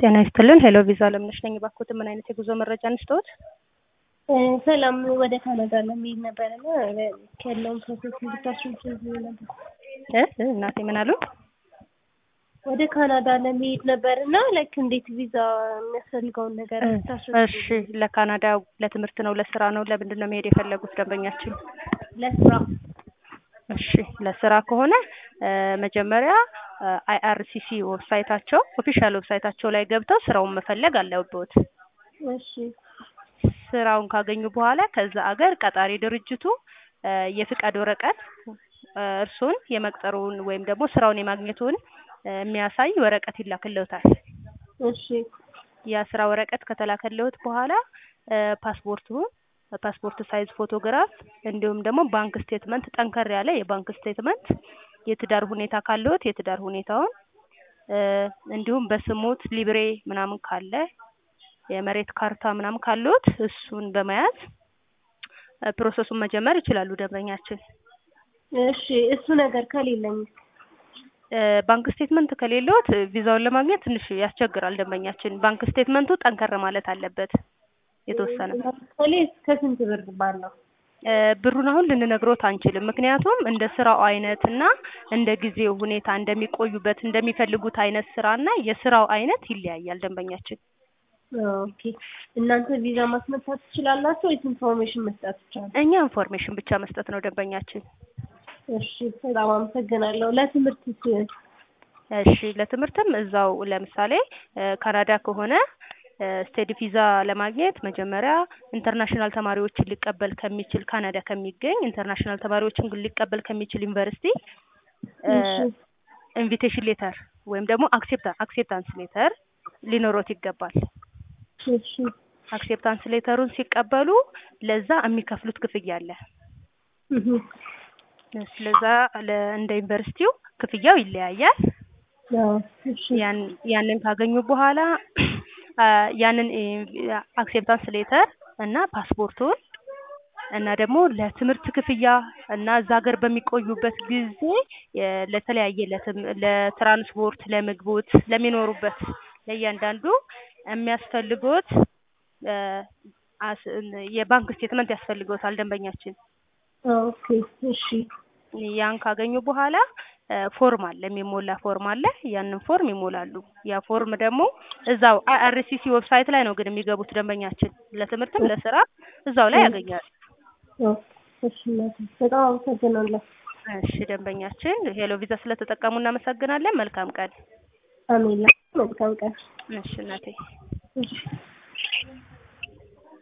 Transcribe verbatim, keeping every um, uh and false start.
ጤና ይስጥልን ሄሎ ቪዛ ለምነሽ ነኝ ባክዎት ምን አይነት የጉዞ መረጃ እንስጥዎት? ሰላም ወደ ካናዳ ለመሄድ ነበርና ከለውን ፕሮሰስ እንድታስረዱኝ ነበር። እ እናቴ ምን አሉ? ወደ ካናዳ ለመሄድ ነበርና ላይክ እንዴት ቪዛ የሚያስፈልገውን ነገር እንድታስረዱኝ። እሺ ለካናዳ ለትምህርት ነው ለስራ ነው ለምንድን ነው መሄድ የፈለጉት ደንበኛችን? ለስራ። እሺ ለስራ ከሆነ መጀመሪያ አይአርሲሲ ዌብሳይታቸው ኦፊሻል ዌብሳይታቸው ላይ ገብተው ስራውን መፈለግ አለብዎት። እሺ ስራውን ካገኙ በኋላ ከዛ አገር ቀጣሪ ድርጅቱ የፍቃድ ወረቀት እርሱን የመቅጠሩን ወይም ደግሞ ስራውን የማግኘቱን የሚያሳይ ወረቀት ይላክልዎታል። እሺ ያ ስራ ወረቀት ከተላከልዎት በኋላ ፓስፖርቱ ፓስፖርት ሳይዝ ፎቶግራፍ እንዲሁም ደግሞ ባንክ ስቴትመንት ጠንከር ያለ የባንክ ስቴትመንት የትዳር ሁኔታ ካለዎት የትዳር ሁኔታውን እንዲሁም በስሞት ሊብሬ ምናምን ካለ የመሬት ካርታ ምናምን ካለዎት እሱን በመያዝ ፕሮሰሱን መጀመር ይችላሉ ደንበኛችን። እሺ እሱ ነገር ከሌለኝ ባንክ ስቴትመንት ከሌለዎት ቪዛውን ለማግኘት ትንሽ ያስቸግራል ደንበኛችን። ባንክ ስቴትመንቱ ጠንከር ማለት አለበት የተወሰነ። ፖሊስ ከስንት ብር ባለው? ብሩን አሁን ልንነግሮት አንችልም። ምክንያቱም እንደ ስራው አይነትና እንደ ጊዜው ሁኔታ እንደሚቆዩበት እንደሚፈልጉት አይነት ስራና የስራው አይነት ይለያያል ደንበኛችን። ኦኬ እናንተ ቪዛ ማስመታት ትችላላችሁ ወይስ ኢንፎርሜሽን መስጠት ብቻ? እኛ ኢንፎርሜሽን ብቻ መስጠት ነው ደንበኛችን። እሺ በጣም አመሰግናለሁ። ለትምህርት እሺ ለትምህርትም እዛው ለምሳሌ ካናዳ ከሆነ ስቴዲ ቪዛ ለማግኘት መጀመሪያ ኢንተርናሽናል ተማሪዎችን ሊቀበል ከሚችል ካናዳ ከሚገኝ ኢንተርናሽናል ተማሪዎችን ሊቀበል ከሚችል ዩኒቨርሲቲ ኢንቪቴሽን ሌተር ወይም ደግሞ አክሴፕታንስ አክሴፕታንስ ሌተር ሊኖሮት ይገባል። እሺ አክሴፕታንስ ሌተሩን ሲቀበሉ ለዛ የሚከፍሉት ክፍያ አለ። እህ ስለዛ እንደ ዩኒቨርሲቲው ክፍያው ይለያያል። ያን ያንን ካገኙ በኋላ ያንን አክሴፕታንስ ሌተር እና ፓስፖርቱን እና ደግሞ ለትምህርት ክፍያ እና እዛ ሀገር በሚቆዩበት ጊዜ ለተለያየ ለትራንስፖርት ለምግቦት ለሚኖሩበት ለእያንዳንዱ የሚያስፈልጉት የባንክ ስቴትመንት ያስፈልገዎታል ደንበኛችን። ኦኬ እሺ ያን ካገኙ በኋላ ፎርም አለ የሚሞላ ፎርም አለ ያንን ፎርም ይሞላሉ። ያ ፎርም ደግሞ እዛው አይአርሲሲ ዌብሳይት ላይ ነው ግን የሚገቡት ደንበኛችን። ለትምህርትም ለስራ እዛው ላይ ያገኛሉ። እሺ በጣም አመሰግናለሁ። እሺ ደንበኛችን ሄሎ ቪዛ ስለተጠቀሙ እናመሰግናለን። መልካም ቀን። አሜን። መልካም ቀን። እሺ እናቴ። እሺ